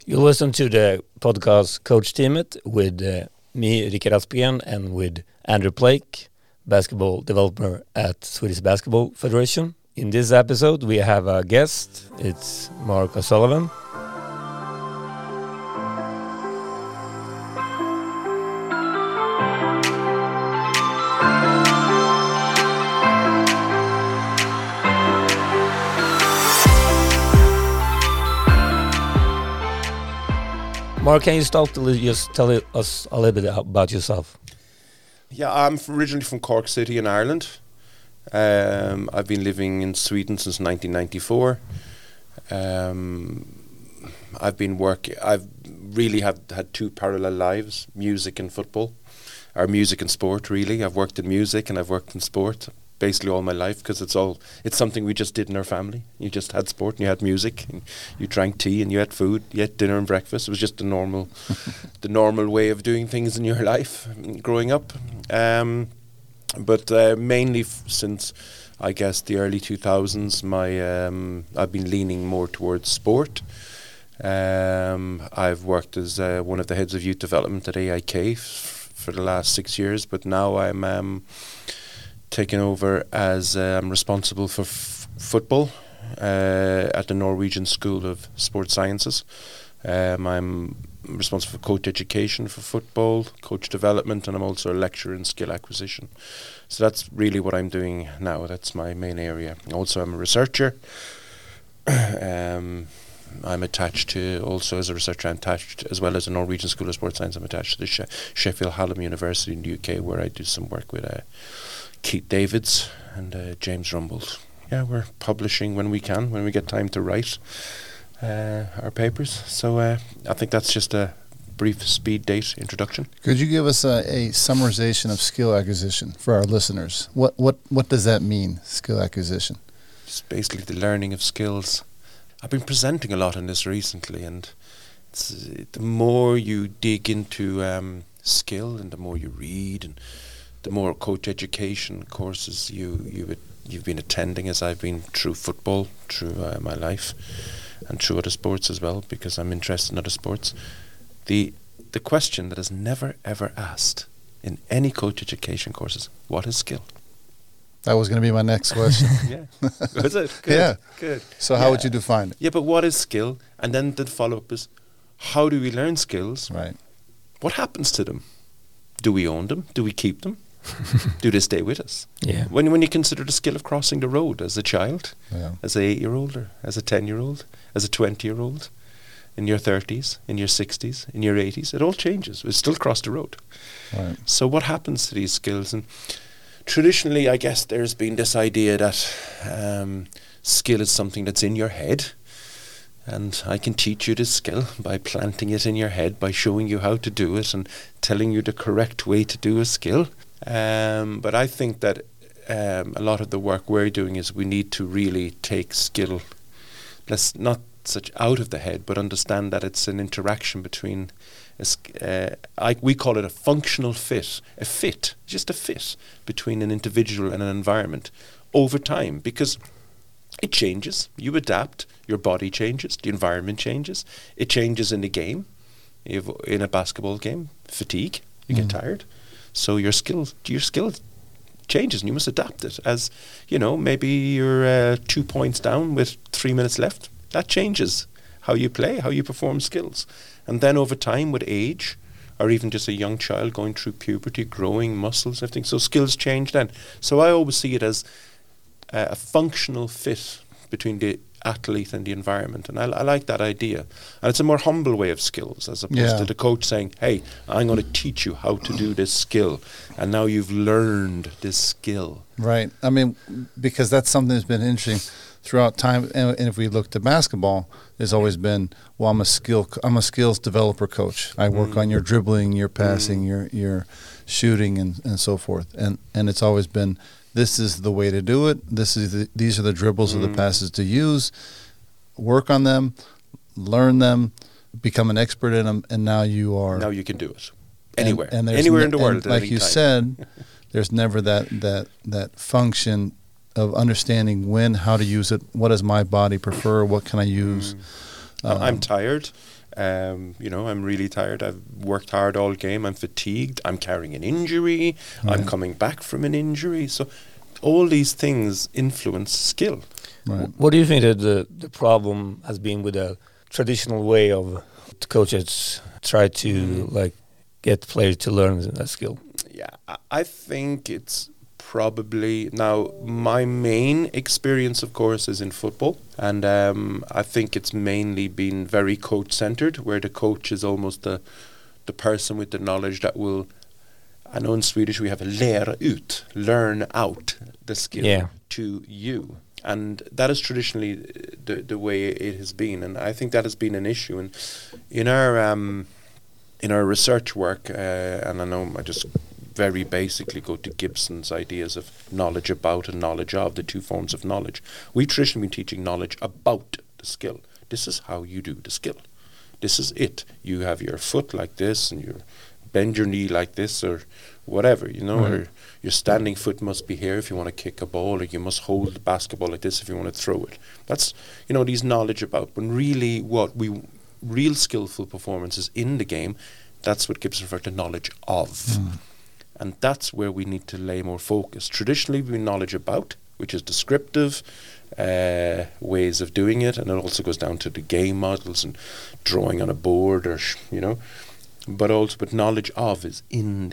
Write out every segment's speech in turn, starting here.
You listen to the podcast Coach Teamet with me, Rickard Aspgren, and with Andrew Blake, basketball developer at Swedish Basketball Federation. In this episode, we have a guest. It's Mark O'Sullivan. Mark, can you start to just tell us a little bit about yourself? Yeah, I'm originally from Cork City in Ireland. I've been living in Sweden since 1994. I've really had two parallel lives, music and football, or music and sport really. I've worked in music and I've worked in sport basically all my life because it's something we just did in our family. You just had sport and you had music and you drank tea and you had food, you had dinner and breakfast. It was just the normal way of doing things in your life growing up. But mainly since I guess the early 2000s, I've been leaning more towards sport. I've worked as one of the heads of youth development at AIK for the last 6 years, but now I'm taken over as responsible for football at the Norwegian School of Sports Sciences. I'm responsible for coach education for football, coach development, and I'm also a lecturer in skill acquisition. So that's really what I'm doing now. That's my main area. Also, I'm a researcher. I'm attached to, also as a researcher, I'm attached, as well as the Norwegian School of Sports Science, I'm attached to the Sheffield Hallam University in the UK, where I do some work with Keith Davids and James Rumbold. Yeah, we're publishing when we can, when we get time to write our papers. So I think that's just a brief speed date introduction. Could you give us a summarization of skill acquisition for our listeners? What does that mean, skill acquisition? It's basically the learning of skills. I've been presenting a lot on this recently, and the more you dig into skill and the more you read and the more coach education courses you've been attending, as I've been through football, through my life, and through other sports as well, because I'm interested in other sports. The question that is never ever asked in any coach education courses: what is skill? That was going to be my next question. Yeah, was it? Good. Yeah, good. So how would you define it? Yeah, but what is skill? And then the follow-up is: how do we learn skills? Right. What happens to them? Do we own them? Do we keep them? Do they stay with us? Yeah. When you consider the skill of crossing the road as a child, Yeah. as an 8-year-old, or as a 10-year-old, as a 20-year-old, in your 30s, in your 60s, in your 80s, it all changes. We still cross the road. Right. So what happens to these skills? And traditionally, I guess there's been this idea that skill is something that's in your head, and I can teach you this skill by planting it in your head, by showing you how to do it and telling you the correct way to do a skill. But I think that a lot of the work we're doing is we need to really take skill, let's not such out of the head, but understand that it's an interaction between, we call it a functional fit, just a fit between an individual and an environment over time, because it changes, you adapt, your body changes, the environment changes, it changes in the game. In a basketball game, fatigue, you get tired. So your skill changes and you must adapt it. As, maybe you're 2 points down with 3 minutes left. That changes how you play, how you perform skills. And then over time with age, or even just a young child going through puberty, growing muscles, everything. So skills change then. So I always see it as a functional fit between the athlete and the environment, and I like that idea. And it's a more humble way of skills, as opposed to the coach saying, hey, I'm going to teach you how to do this skill, and now you've learned this skill. Right. I mean, because that's something that's been interesting throughout time, and if we look to basketball, there's always been, well, I'm a skills developer coach. I work on your dribbling, your passing, your shooting, and so forth, and it's always been, this is the way to do it. These are the dribbles or the passes to use. Work on them, learn them, become an expert in them, and now you can do it anywhere, anywhere in the world. Like you said, there's never that function of understanding when, how to use it. What does my body prefer? What can I use? I'm tired. I'm really tired. I've worked hard all game. I'm fatigued. I'm carrying an injury. I'm coming back from an injury. So all these things influence skill. Right. What do you think that the problem has been with the traditional way of coaches try to like get players to learn that skill? Yeah, I think it's probably now my main experience, of course, is in football, and I think it's mainly been very coach-centered, where the coach is almost the person with the knowledge that will. I know in Swedish we have a lära ut, learn out the skill to you. And that is traditionally the way it has been, and I think that has been an issue. And in our research work, and I know I just very basically go to Gibson's ideas of knowledge about and knowledge of, the two forms of knowledge. We traditionally been teaching knowledge about the skill. This is how you do the skill. This is it. You have your foot like this, and you bend your knee like this, or whatever, or your standing foot must be here if you want to kick a ball, or you must hold the basketball like this if you want to throw it. That's, these knowledge about, when really real skillful performances in the game, that's what Gibson referred to knowledge of. And that's where we need to lay more focus. Traditionally, we knowledge about, which is descriptive ways of doing it, and it also goes down to the game models and drawing on a board, or but knowledge of is in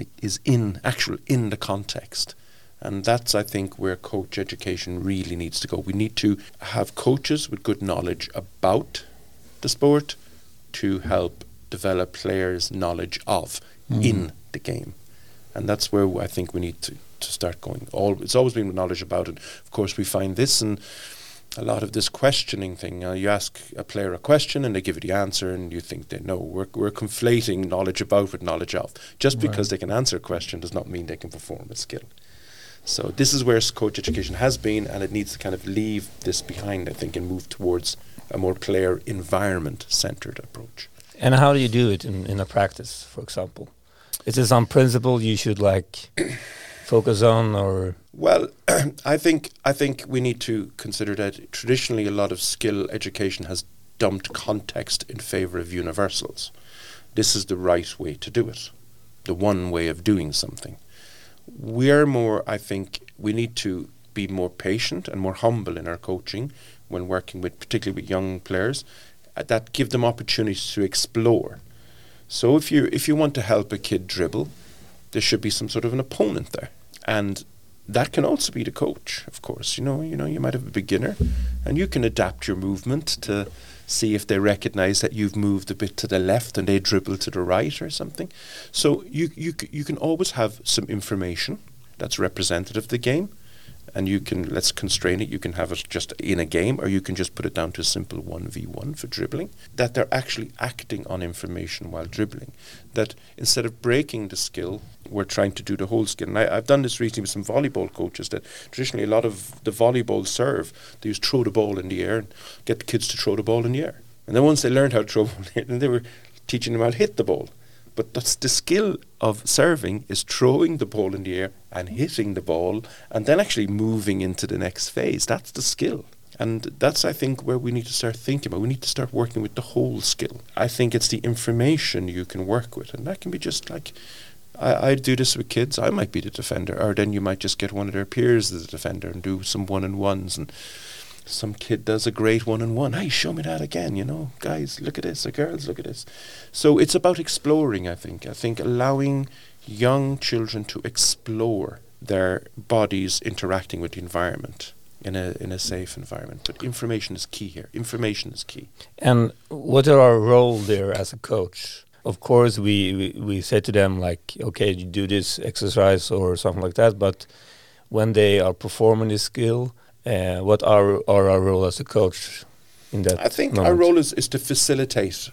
the context. And that's, I think, where coach education really needs to go. We need to have coaches with good knowledge about the sport to help develop players' knowledge of in the game. And that's where I think we need to start going. It's always been knowledge about it. Of course, we find this in a lot of this questioning thing. You ask a player a question and they give you the answer, and you think they know. We're conflating knowledge about with knowledge of. Just because they can answer a question does not mean they can perform a skill. So this is where coach education has been, and it needs to kind of leave this behind, I think, and move towards a more player environment-centered approach. And how do you do it in a practice, for example? Is this some principle you should focus on, or? Well, I think we need to consider that traditionally a lot of skill education has dumped context in favor of universals. This is the right way to do it, the one way of doing something. I think we need to be more patient and more humble in our coaching when working with, particularly with young players, that give them opportunities to explore. So if you want to help a kid dribble, there should be some sort of an opponent there. And that can also be the coach, of course. You might have a beginner, and you can adapt your movement to see if they recognize that you've moved a bit to the left and they dribble to the right or something. So you can always have some information that's representative of the game, and let's constrain it. You can have it just in a game, or you can just put it down to a simple 1v1 for dribbling, that they're actually acting on information while dribbling. That instead of breaking the skill, we're trying to do the whole skill. And I've done this recently with some volleyball coaches, that traditionally a lot of the volleyball serve, they used to throw the ball in the air and get the kids to throw the ball in the air. And then once they learned how to throw the ball in the air, then they were teaching them how to hit the ball. But that's the skill of serving, is throwing the ball in the air and hitting the ball, and then actually moving into the next phase. That's the skill. And that's, I think, where we need to start thinking about. We need to start working with the whole skill. I think it's the information you can work with. And that can be just like, I do this with kids. I might be the defender. Or then you might just get one of their peers as a defender and do some one-on-ones. And some kid does a great one-on-one. Hey, show me that again, guys, look at this, or girls, look at this. So it's about exploring, I think. I think allowing young children to explore their bodies interacting with the environment in a safe environment. But information is key here. Information is key. And what are our role there as a coach? Of course, we say to them, okay, you do this exercise or something like that, but when they are performing this skill, what are our role as a coach in that? I think moment? Our role is to facilitate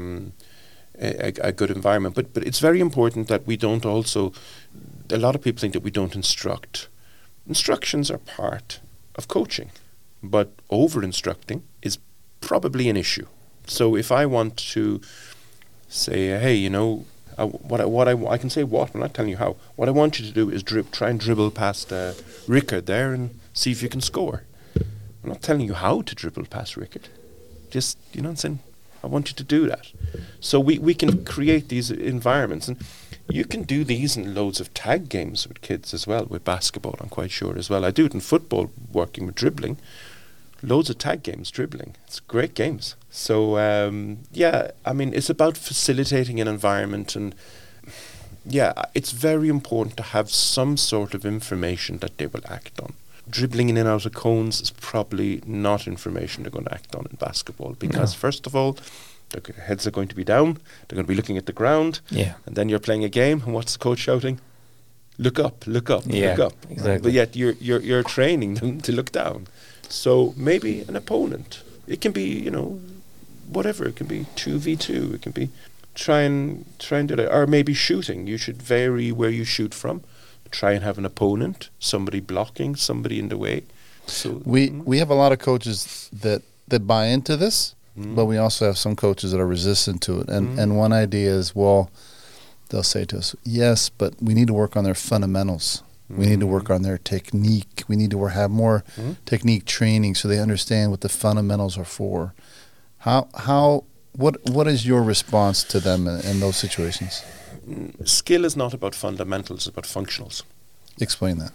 a good environment, but it's very important that we don't also. A lot of people think that we don't instruct. Instructions are part of coaching, but over-instructing is probably an issue. So if I want to say, hey, I can say what, I'm not telling you how. What I want you to do is try and dribble past Rickard there and see if you can score. I'm not telling you how to dribble past Rickard. Just, I'm saying, I want you to do that. So we can create these environments, and you can do these in loads of tag games with kids as well, with basketball, I'm quite sure as well. I do it in football, working with dribbling. Loads of tag games, dribbling. It's great games. So, it's about facilitating an environment, and it's very important to have some sort of information that they will act on. Dribbling in and out of cones is probably not information they're going to act on in basketball, because first of all, their heads are going to be down, they're going to be looking at the ground, and then you're playing a game, and what's the coach shouting? Look up, look up, look up. Exactly. But yet you're training them to look down. So maybe an opponent. It can be, whatever. It can be 2v2. It can be try and do that. Or maybe shooting. You should vary where you shoot from. Try and have an opponent, somebody blocking, somebody in the way. So we have a lot of coaches that buy into this, but we also have some coaches that are resistant to it. And one idea is, well, they'll say to us, yes, but we need to work on their fundamentals. We need to work on their technique. We need to have more technique training so they understand what the fundamentals are for. What is your response to them in those situations? Skill is not about fundamentals, it's about functionals. Explain that.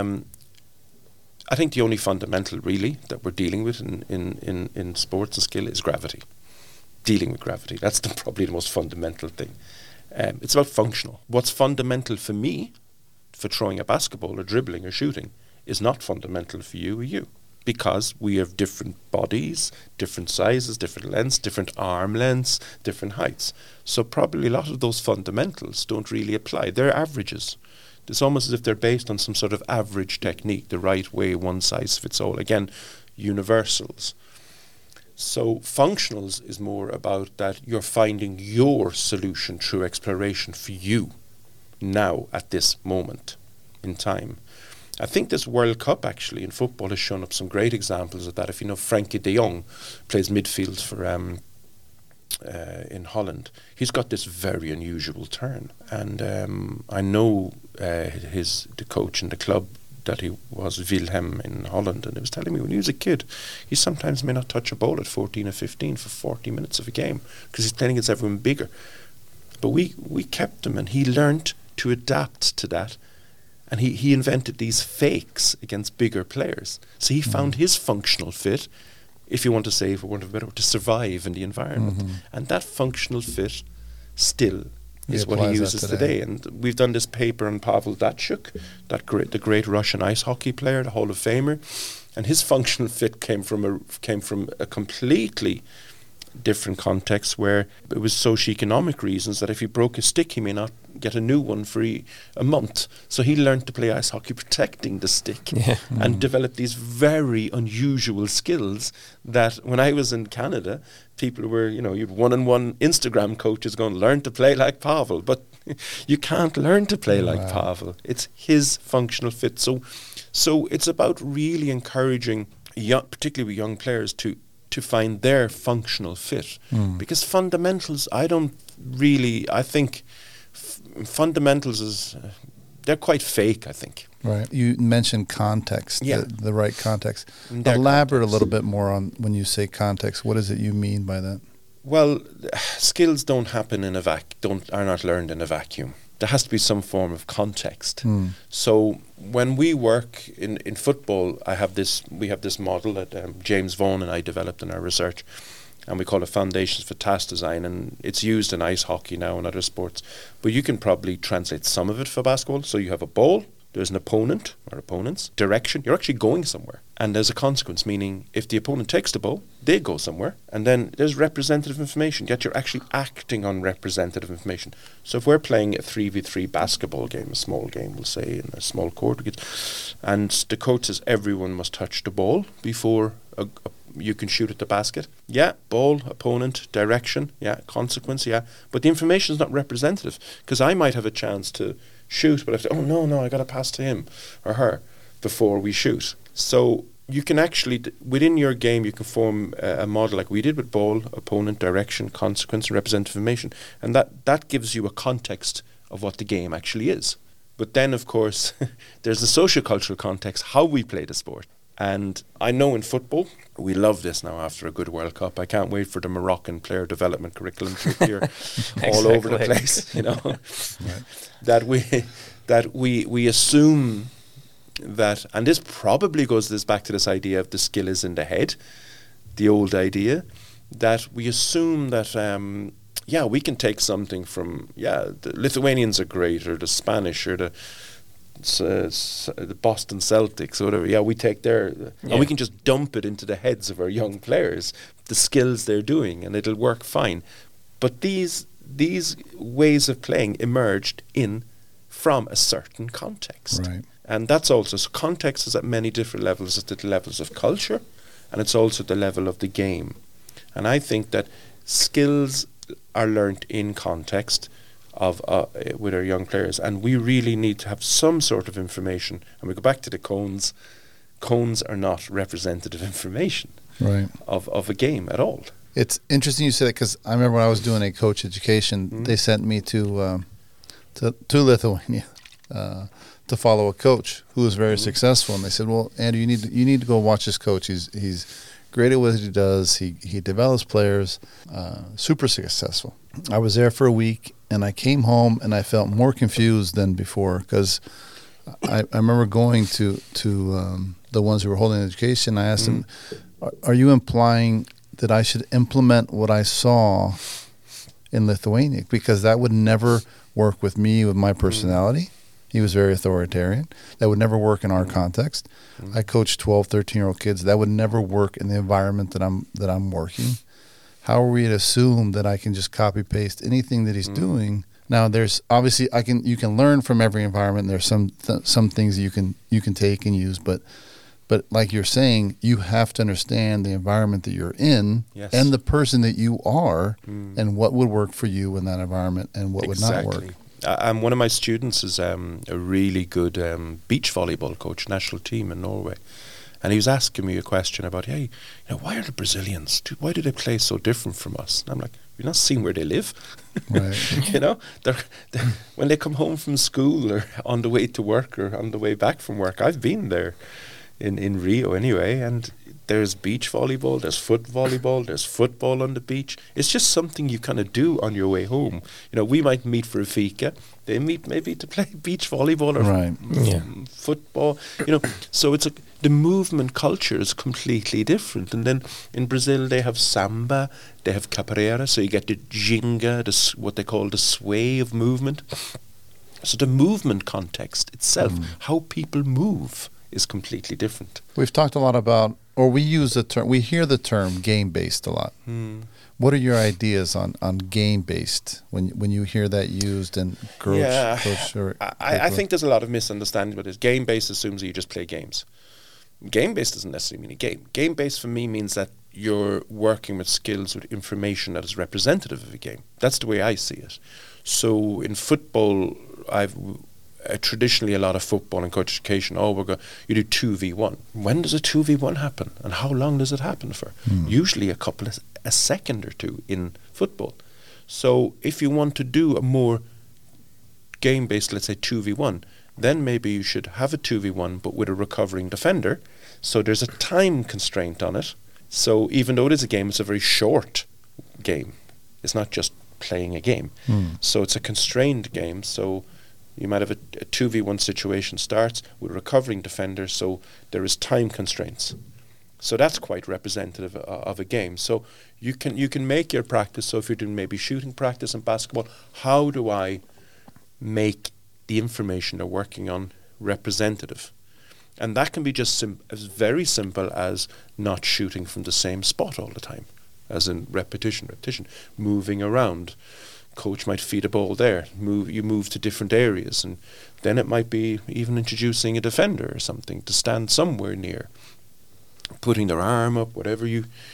I think the only fundamental really that we're dealing with in sports and skill is gravity. Dealing with gravity. That's probably the most fundamental thing. It's about functional. What's fundamental for me, for throwing a basketball or dribbling or shooting, is not fundamental for you or you, because we have different bodies, different sizes, different lengths, different arm lengths, different heights. So probably a lot of those fundamentals don't really apply. They're averages. It's almost as if they're based on some sort of average technique, the right way, one size fits all. Again, universals. So functionals is more about that you're finding your solution through exploration for you now at this moment in time. I think this World Cup actually in football has shown up some great examples of that. If you know, Frankie de Jong plays midfield for in Holland. He's got this very unusual turn, and I know the coach in the club that he was, Wilhelm in Holland, and he was telling me when he was a kid, he sometimes may not touch a ball at 14 or 15 for 40 minutes of a game because he's playing against everyone bigger. But we kept him, and he learnt to adapt to that. And he invented these fakes against bigger players. So he found his functional fit, if you want to say, for want of a better word, to survive in the environment. And that functional fit still is what he uses today. And we've done this paper on Pavel Datsyuk, the great Russian ice hockey player, the Hall of Famer. And his functional fit came from a completely different context, where it was socioeconomic reasons that if he broke his stick, he may not get a new one for a month. So he learned to play ice hockey protecting the stick and developed these very unusual skills that when I was in Canada, people were, you'd one-on-one Instagram coaches going, learn to play like Pavel. But you can't learn to play like Pavel. It's his functional fit. So it's about really encouraging, particularly with young players, to find their functional fit. Because fundamentals, I think fundamentals is, they're quite fake, I think. Right. You mentioned context, the right context. context. Elaborate a little bit more on when you say context. What is it you mean by that? Well, skills don't happen in are not learned in a vacuum. There has to be some form of context. So when we work in football, we have this model that James Vaughan and I developed in our research, and we call it Foundations for Task Design, and it's used in ice hockey now and other sports. But you can probably translate some of it for basketball. So you have a ball, there's an opponent or opponents, direction, you're actually going somewhere. And there's a consequence, meaning if the opponent takes the ball, they go somewhere. And then there's representative information, yet you're actually acting on representative information. So if we're playing a 3v3 basketball game, a small game, we'll say, in a small court, and the coach says everyone must touch the ball before you can shoot at the basket. Yeah, ball, opponent, direction, yeah, consequence, yeah. But the information is not representative, because I might have a chance to shoot, but I have to, I got to pass to him or her before we shoot. So you can actually, within your game, you can form a model like we did with ball, opponent, direction, consequence, and representative information. And that gives you a context of what the game actually is. But then, of course, there's the sociocultural context, how we play the sport. And I know in football, we love this now after a good World Cup. I can't wait for the Moroccan player development curriculum to appear all over the place, you know. Right. that we assume that, and this probably goes back to this idea of the skill is in the head, the old idea, that we assume that we can take something from the Lithuanians are great, or the Spanish, or the Boston Celtics, or whatever. We take their and we can just dump it into the heads of our young players, the skills they're doing, and it'll work fine. But these ways of playing emerged from a certain context. Right. And that's also, so context is at many different levels. It's at the levels of culture, and it's also the level of the game. And I think that skills are learnt in context of with our young players, and we really need to have some sort of information. And we go back to the cones. Cones are not representative information of a game at all. It's interesting you say that, because I remember when I was doing a coach education, they sent me to Lithuania to follow a coach who was very successful, and they said, "Well, Andrew, you need to go watch this coach. He's great at what he does. He develops players, super successful." I was there for a week, and I came home and I felt more confused than before, because I remember going to the ones who were holding the education. I asked them, "Are you implying that I should implement what I saw in Lithuania? Because that would never work with me, with my personality." He was very authoritarian. That would never work in our context. I coach 12, 13-year-old kids. That would never work in the environment that I'm working. How are we to assume that I can just copy paste anything that he's doing? Now, there's obviously you can learn from every environment. There's some things you can take and use, but like you're saying, you have to understand the environment that you're in and the person that you are, and what would work for you in that environment and what would not work. One of my students is a really good beach volleyball coach, national team in Norway. And he was asking me a question about, hey, why are the Brazilians, why do they play so different from us? And I'm like, you've not seen where they live. Right. They're, when they come home from school, or on the way to work, or on the way back from work, I've been there in Rio anyway, and there's beach volleyball, there's foot volleyball, there's football on the beach. It's just something you kind of do on your way home. We might meet for a fika. They meet maybe to play beach volleyball or football. So the movement culture is completely different. And then in Brazil they have samba, they have capoeira, so you get the ginga, what they call the sway of movement. So the movement context itself, how people move, is completely different. We've talked a lot about, or we hear the term game-based a lot. What are your ideas on game-based when you hear that used in coach? I think there's a lot of misunderstanding about this. Game-based assumes that you just play games. Game-based doesn't necessarily mean a game. Game-based for me means that you're working with skills, with information that is representative of a game. That's the way I see it. So in football, traditionally a lot of football and coach education, you do 2v1. When does a 2v1 happen, and how long does it happen for? Usually a second or two in football. So if you want to do a more game-based, let's say 2v1, then maybe you should have a 2v1 but with a recovering defender, so there's a time constraint on it. So even though it is a game, it's a very short game. It's not just playing a game. So it's a constrained game, so you might have a 2v1 situation starts with recovering defenders, so there is time constraints. So that's quite representative of a game. So you can make your practice. So if you're doing maybe shooting practice in basketball, how do I make the information they're working on representative? And that can be just as very simple as not shooting from the same spot all the time, as in repetition, moving around. Coach might feed a ball there. You move to different areas, and then it might be even introducing a defender or something to stand somewhere near, putting their arm up, whatever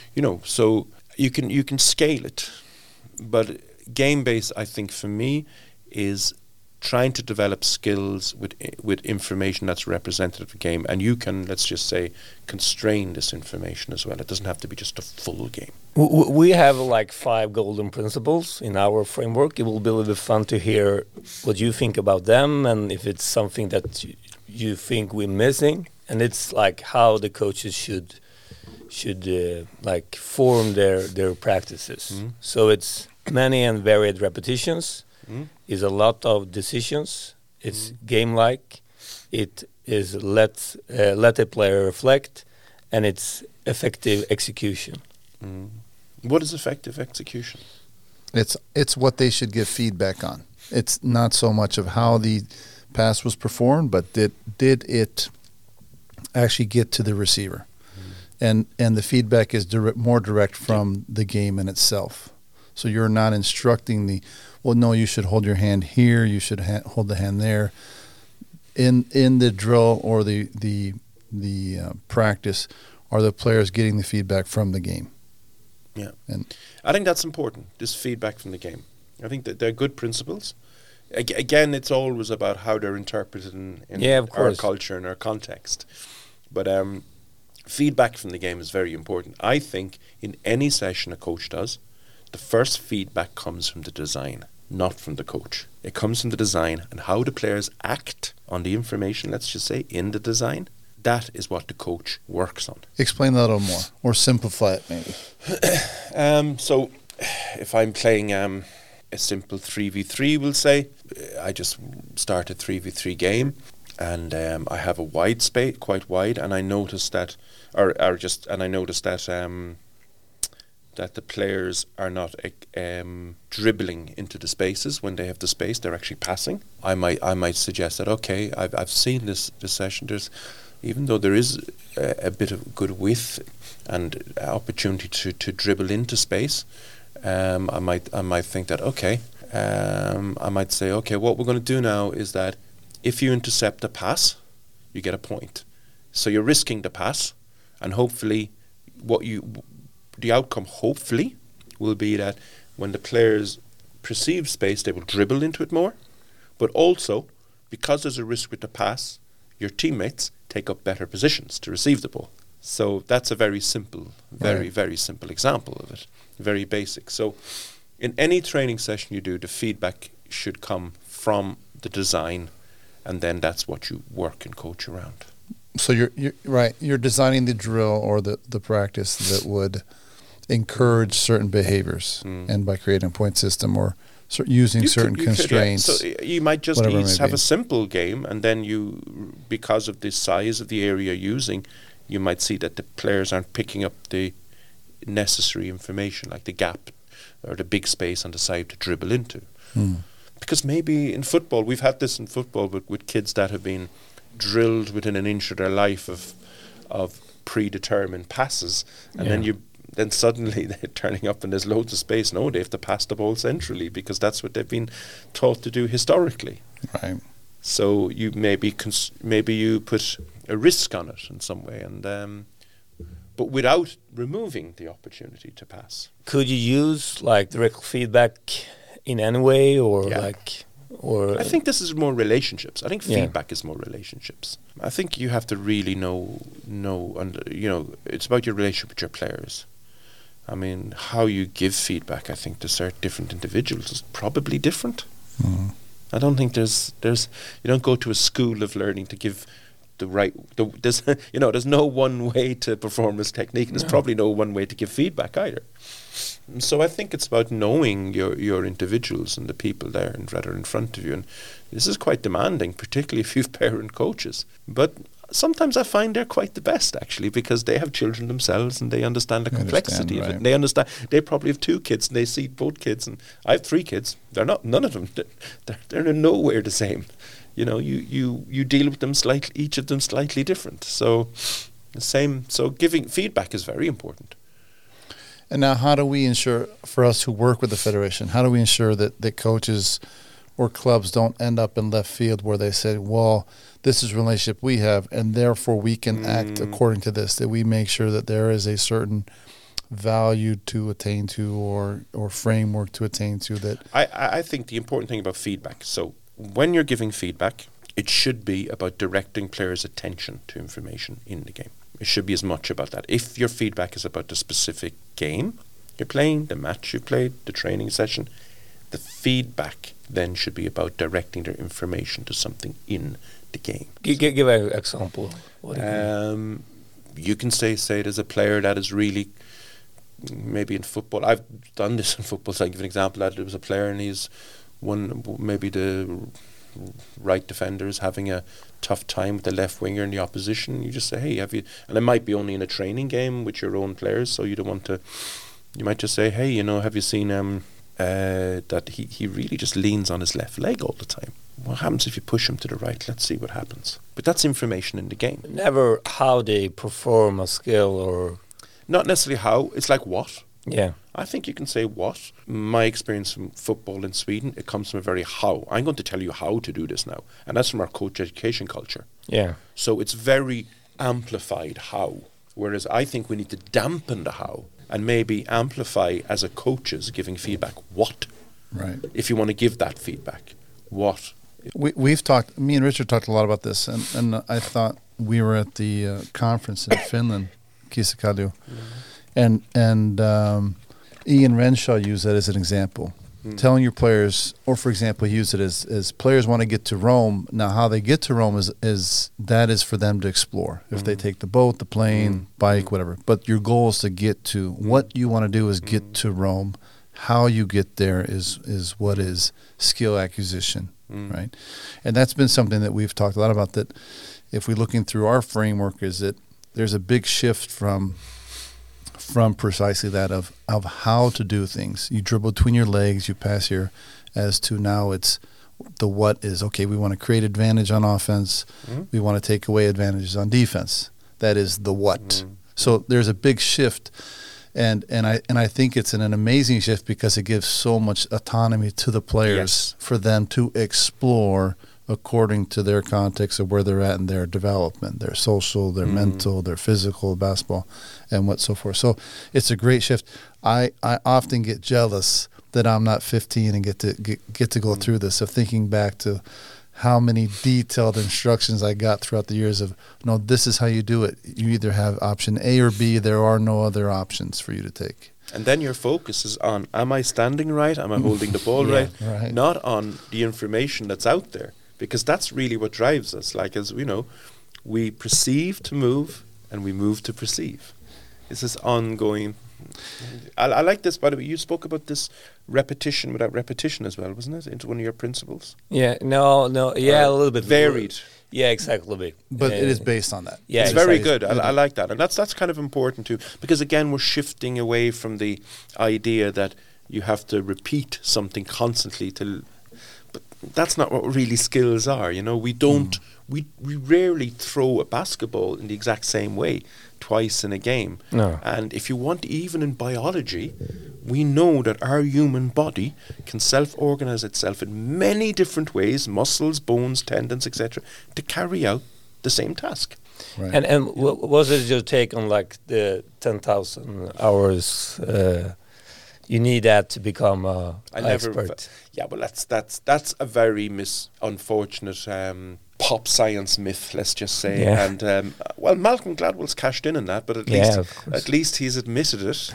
So you can scale it, but game based, I think for me, is trying to develop skills with information that's representative of the game, and you can, let's just say, constrain this information as well. It doesn't have to be just a full game. We have like 5 golden principles in our framework. It will be a little bit fun to hear what you think about them, and if it's something that you think we're missing, and it's like how the coaches should like form their practices. So it's many and varied repetitions. Is a lot of decisions. It's game-like. It is let a player reflect, and it's effective execution. What is effective execution? It's what they should give feedback on. It's not so much of how the pass was performed, but did it actually get to the receiver? And the feedback is more direct from the game in itself. So you're not instructing well, no, you should hold your hand here, you should hold the hand there. In the drill or the practice, are the players getting the feedback from the game? Yeah. And I think that's important, this feedback from the game. I think that they're good principles. Again, it's always about how they're interpreted in our culture and our context. But feedback from the game is very important. I think in any session a coach does, the first feedback comes from the design, not from the coach. It comes from the design and how the players act on the information, let's just say, in the design. That is what the coach works on. Explain that a little more, or simplify it maybe. So if I'm playing a simple 3v3, we'll say, I just start a 3v3 game, and I have a wide space, quite wide, and I notice that, that the players are not dribbling into the spaces when they have the space. They're actually passing. I might suggest that, okay, I've seen this session. Even though there is a bit of good width and opportunity to dribble into space, I might think that, okay, I might say, okay, what we're going to do now is that if you intercept a pass, you get a point. So you're risking the pass, and hopefully the outcome hopefully will be that when the players perceive space, they will dribble into it more. But also, because there's a risk with the pass, your teammates take up better positions to receive the ball. So that's a very simple, very simple example of it. Very basic. So in any training session you do, the feedback should come from the design, and then that's what you work and coach around. So you're right. You're designing the drill or the practice that would encourage certain behaviors, and by creating a point system or using certain constraints. So you might just have a simple game, and then you, because of the size of the area you're using, you might see that the players aren't picking up the necessary information, like the gap or the big space on the side to dribble into. Because maybe in football, we've had this in football with kids that have been drilled within an inch of their life of predetermined passes, and then suddenly they're turning up and there's loads of space. No, they have to pass the ball centrally because that's what they've been taught to do historically. Right. So you maybe you put a risk on it in some way, and but without removing the opportunity to pass. Could you use like direct feedback in any way, or I think this is more relationships. I think feedback is more relationships. I think you have to really know, and it's about your relationship with your players. I mean, how you give feedback, I think, to certain different individuals is probably different. I don't think there's you don't go to a school of learning to give there's no one way to perform this technique, and there's probably no one way to give feedback either. So I think it's about knowing your individuals and the people there and rather in front of you, and this is quite demanding, particularly if you've parent coaches. But sometimes I find they're quite the best, actually, because they have children themselves and they understand the complexity of it. And they understand. They probably have 2 kids and they see both kids, and I have 3 kids. They're not, none of them. They're nowhere the same. You deal with them each of them slightly different. So giving feedback is very important. And now, how do we ensure, for us who work with the federation, how do we ensure that coaches or clubs don't end up in left field where they say, well, this is a relationship we have, and therefore we can act according to this, that we make sure that there is a certain value to attain to or framework to attain to that? I think the important thing about feedback, so when you're giving feedback, it should be about directing players' attention to information in the game. It should be as much about that. If your feedback is about the specific game you're playing, the match you played, the training session, the feedback then should be about directing their information to something in the game. Give an example. What do you mean? You can say there's a player that is really, maybe in football, I've done this in football, so I give an example that there was a player and he's maybe the right defender is having a tough time with the left winger in the opposition. You just say, hey, have you, and it might be only in a training game with your own players, so you don't want to, you might just say, hey, you know, have you seen that he really just leans on his left leg all the time. What happens if you push him to the right? Let's see what happens. But that's information in the game. Never how they perform a skill or... Not necessarily how, it's like what. Yeah. I think you can say what. My experience from football in Sweden, it comes from a very how. I'm going to tell you how to do this now. And that's from our coach education culture. Yeah. So it's very amplified how. Whereas I think we need to dampen the how and maybe amplify as a coaches giving feedback what. Right. If you want to give that feedback, what. We've talked, me and Richard talked a lot about this, and I thought we were at the conference in Finland, Kisakadu, and Ian Renshaw used that as an example. Telling your players, or for example, he used it as players want to get to Rome. Now, how they get to Rome is for them to explore. If they take the boat, the plane, bike, whatever. But your goal is to get to, what you want to do is get to Rome. How you get there is what is skill acquisition, right? And that's been something that we've talked a lot about, that if we're looking through our framework, is that there's a big shift from precisely that of how to do things. You dribble between your legs, you pass here, as to now it's the what is, okay, we want to create advantage on offense, we want to take away advantages on defense. That is the what. So there's a big shift. And I think it's an amazing shift because it gives so much autonomy to the players for them to explore according to their context of where they're at in their development, their social, their mental, their physical, basketball, and what so forth. So it's a great shift. I often get jealous that I'm not 15 and get to go through this, of thinking back to how many detailed instructions I got throughout the years of, no, this is how you do it. You either have option A or B. There are no other options for you to take. And then your focus is on, am I standing right? Am I holding the ball right? Not on the information that's out there. Because that's really what drives us. Like, as we know, we perceive to move and we move to perceive. It's this ongoing. I like this, by the way. You spoke about this repetition without repetition as well, wasn't it? Into one of your principles. Yeah. No. Yeah, a little bit varied. Yeah, exactly. But it is based on that. Yeah, it's very good. I like that, and that's kind of important too, because again, we're shifting away from the idea that you have to repeat something constantly to. But that's not what really skills are. You know, we don't. We rarely throw a basketball in the exact same way twice in a game. No. And if you want, even in biology, we know that our human body can self-organize itself in many different ways, muscles, bones, tendons, etc., to carry out the same task. Right. And was it your take on like the 10,000 hours? You need that to become an expert. Yeah, well, that's a very unfortunate pop science myth, let's just say. Yeah. And well, Malcolm Gladwell's cashed in on that, but at least he's admitted it.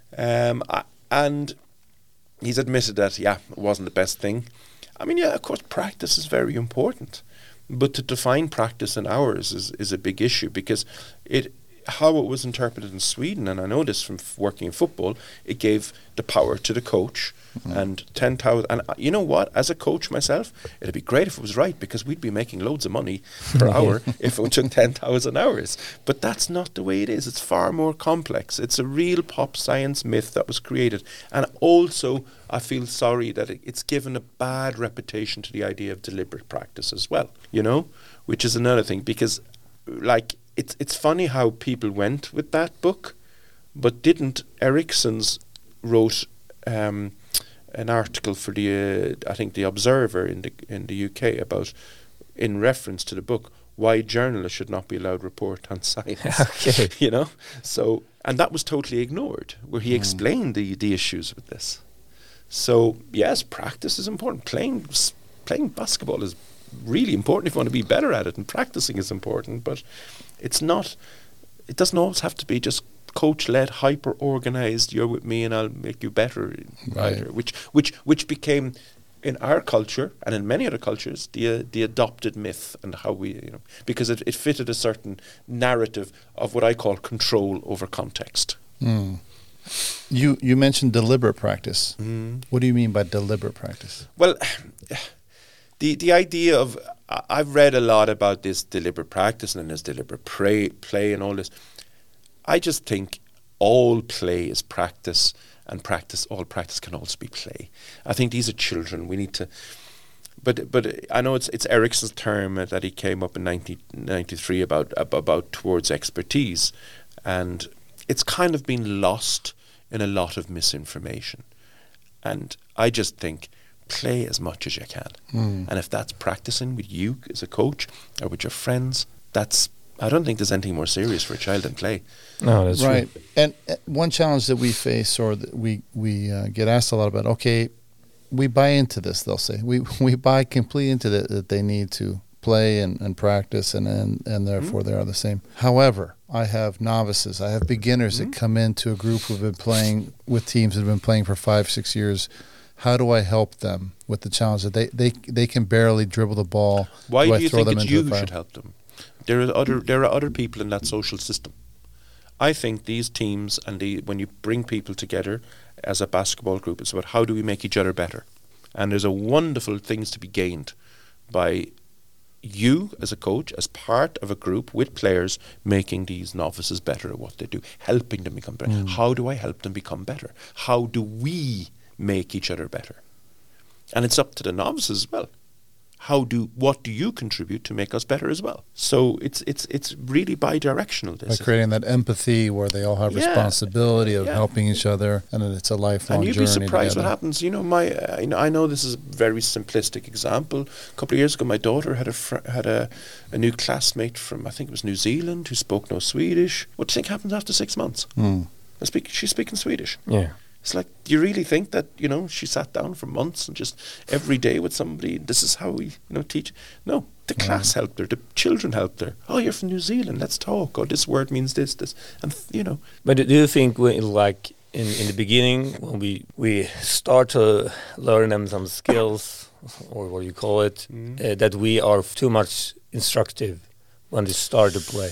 And he's admitted that it wasn't the best thing. I mean, yeah, of course, practice is very important, but to define practice in hours is a big issue, because how it was interpreted in Sweden, and I know this from working in football, it gave the power to the coach. And 10,000, and you know what, as a coach myself, it'd be great if it was right, because we'd be making loads of money per hour if it took 10,000 hours. But that's not the way it is. It's far more complex. It's a real pop science myth that was created. And also, I feel sorry that it's given a bad reputation to the idea of deliberate practice as well, you know, which is another thing, because like it's funny how people went with that book, but didn't. Ericsson's wrote an article for I think the Observer in the UK about, in reference to the book, why journalists should not be allowed to report on science. Okay. You know, so, and that was totally ignored, where he explained the issues with this. So yes, practice is important. Playing basketball is really important if you want to be better at it, and practicing is important, but it doesn't always have to be just coach-led, hyper-organized, you're with me and I'll make you better, right. either, which became in our culture and in many other cultures, the adopted myth and how we, because it fitted a certain narrative of what I call control over context. You mentioned deliberate practice. What do you mean by deliberate practice? Well, the idea of, I've read a lot about this deliberate practice and this deliberate play and all this. I just think all play is practice, and all practice can also be play. I think these are children. We need to, but I know it's Ericsson's term that he came up in 1993 about towards expertise, and it's kind of been lost in a lot of misinformation. And I just think play as much as you can. And if that's practicing with you as a coach or with your friends, I don't think there's anything more serious for a child than play. No, that's right. true. And one challenge that we face, or that we get asked a lot about, okay, we buy into this, they'll say. We buy completely into that they need to play and practice, and therefore they are the same. However, I have novices, I have beginners that come into a group who've been playing with teams that have been playing for 5-6 years. How do I help them with the challenge that they can barely dribble the ball? Why do you throw think them it's into you the who fire? should help them? There are other people in that social system. I think these teams when you bring people together as a basketball group, it's about how do we make each other better. And there's a wonderful things to be gained by you as a coach, as part of a group with players, making these novices better at what they do, helping them become better. How do I help them become better? How do we make each other better? And it's up to the novices as well. What do you contribute to make us better as well? So it's really bi-directional. By creating that empathy where they all have responsibility of helping each other, and it's a lifelong journey. And you'd be surprised together. what happens. I know this is a very simplistic example. A couple of years ago, my daughter had a new classmate from, I think it was New Zealand, who spoke no Swedish. What do you think happens after 6 months? She's speaking Swedish. Yeah. It's like, do you really think that, she sat down for months and just every day with somebody, this is how we, teach? No, the class helped her, the children helped her. Oh, you're from New Zealand, let's talk. Oh, this word means this. And, But do you think, in the beginning, when we start to learn them some skills, or what you call it, that we are too much instructive when they start to play?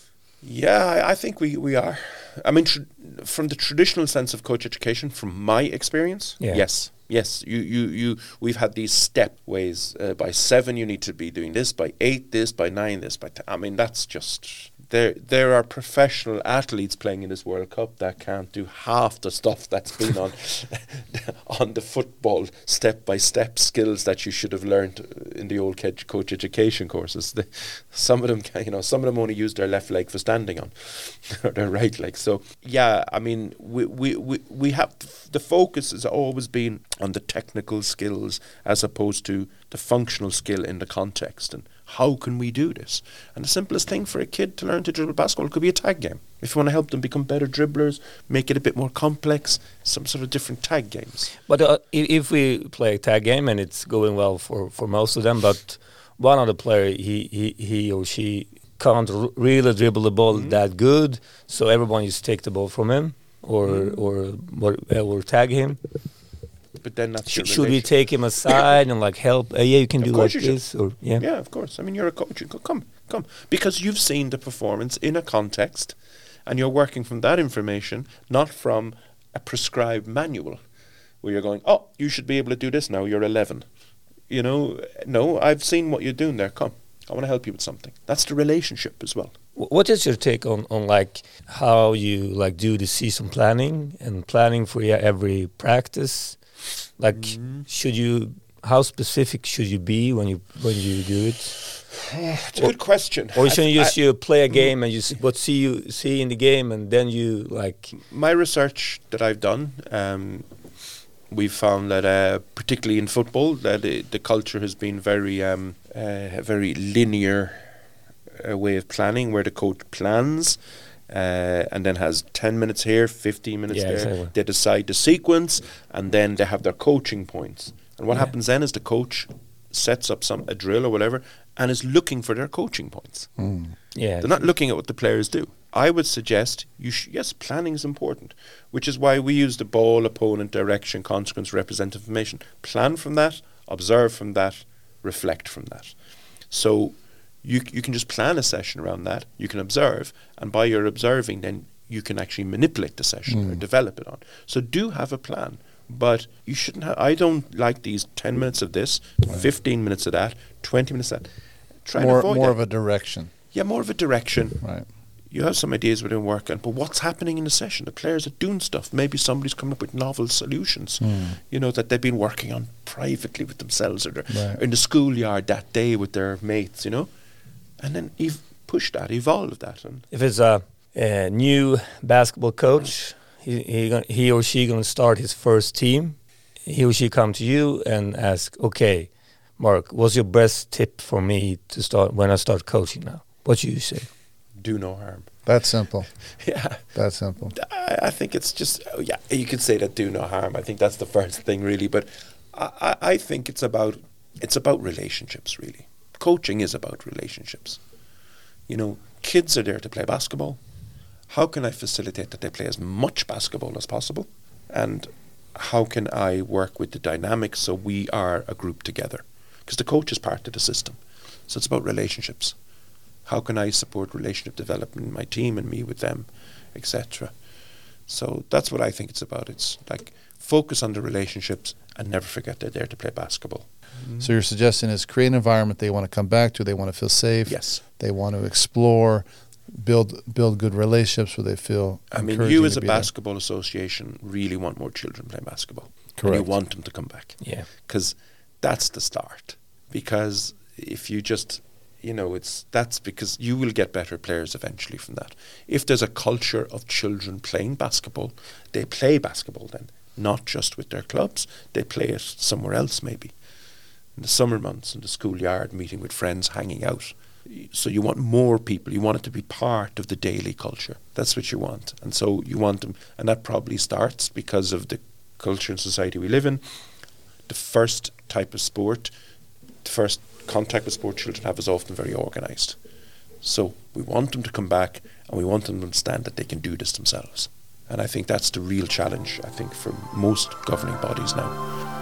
Yeah, I think we are. I mean, from the traditional sense of coach education, from my experience, yes. We've had these step ways. By 7, you need to be doing this. By 8, this. By 9, this. By 10. I mean, that's just there are professional athletes playing in this World Cup that can't do half the stuff that's been on on the football step-by-step skills that you should have learned in the old coach education courses. Some of them only use their left leg for standing on, or their right leg. So yeah, I mean, we have the focus has always been on the technical skills as opposed to the functional skill in the context. And how can we do this? And the simplest thing for a kid to learn to dribble basketball could be a tag game. If you want to help them become better dribblers, make it a bit more complex, some sort of different tag games. But if we play a tag game and it's going well for most of them, but one of the player, he or she can't really dribble the ball that good, so everyone just take the ball from him or tag him. But then that's should we take him aside and help? You can do like this, or yeah, of course. I mean, you're a coach. You go, come, because you've seen the performance in a context, and you're working from that information, not from a prescribed manual, where you're going, oh, you should be able to do this now. You're 11. No, I've seen what you're doing there. Come, I want to help you with something. That's the relationship as well. What is your take on how you do the season planning and planning for every practice? How specific should you be when you do it? It's a good question. Or should you play a game and what you see in the game, and then you My research that I've done, we've found that particularly in football, that the culture has been a very linear way of planning, where the coach plans. And then has 10 minutes here, 15 minutes there. Exactly. They decide the sequence, and then they have their coaching points. And what happens then is the coach sets up a drill or whatever, and is looking for their coaching points. They're not looking at what the players do. I would suggest, yes, planning is important, which is why we use the ball, opponent, direction, consequence, representative information. Plan from that, observe from that, reflect from that. So you can just plan a session around that. You can observe, and by your observing, then you can actually manipulate the session or develop it on. So do have a plan, but you shouldn't have. I don't like these 10 minutes of this, 15 minutes of that, 20 minutes of that. Try and avoid more that. of a direction. Yeah, more of a direction. Right. You have some ideas within work, but what's happening in the session? The players are doing stuff. Maybe somebody's coming up with novel solutions, that they've been working on privately with themselves, or in the schoolyard that day with their mates, and then push that, evolve that. And if it's a new basketball coach, he or she going to start his first team, he or she come to you and ask, okay, Mark, what's your best tip for me to start when I start coaching now? What should you say? Do no harm. That's simple. Yeah. That's simple. I think it's just, you could say that do no harm. I think that's the first thing, really. But I think it's about relationships, really. Coaching is about relationships. Kids are there to play basketball. How can I facilitate that they play as much basketball as possible? And how can I work with the dynamics so we are a group together? Because the coach is part of the system. So it's about relationships. How can I support relationship development in my team and me with them, etc. So that's what I think it's about. It's like focus on the relationships and never forget they're there to play basketball. So your suggestion is create an environment they want to come back to, they want to feel safe, yes, they want to explore, build good relationships where they feel you as a basketball association really want more children playing basketball. Correct. And you want them to come back. Yeah. Because that's the start. Because if you just... that's because you will get better players eventually from that. If there's a culture of children playing basketball, they play basketball then, not just with their clubs. They play it somewhere else maybe. In the summer months, in the schoolyard, meeting with friends, hanging out. So you want more people. You want it to be part of the daily culture. That's what you want. And so you want them, and that probably starts because of the culture and society we live in. The first type of sport, the first contact with sport children have is often very organised. So we want them to come back, and we want them to understand that they can do this themselves. And I think that's the real challenge, I think, for most governing bodies now.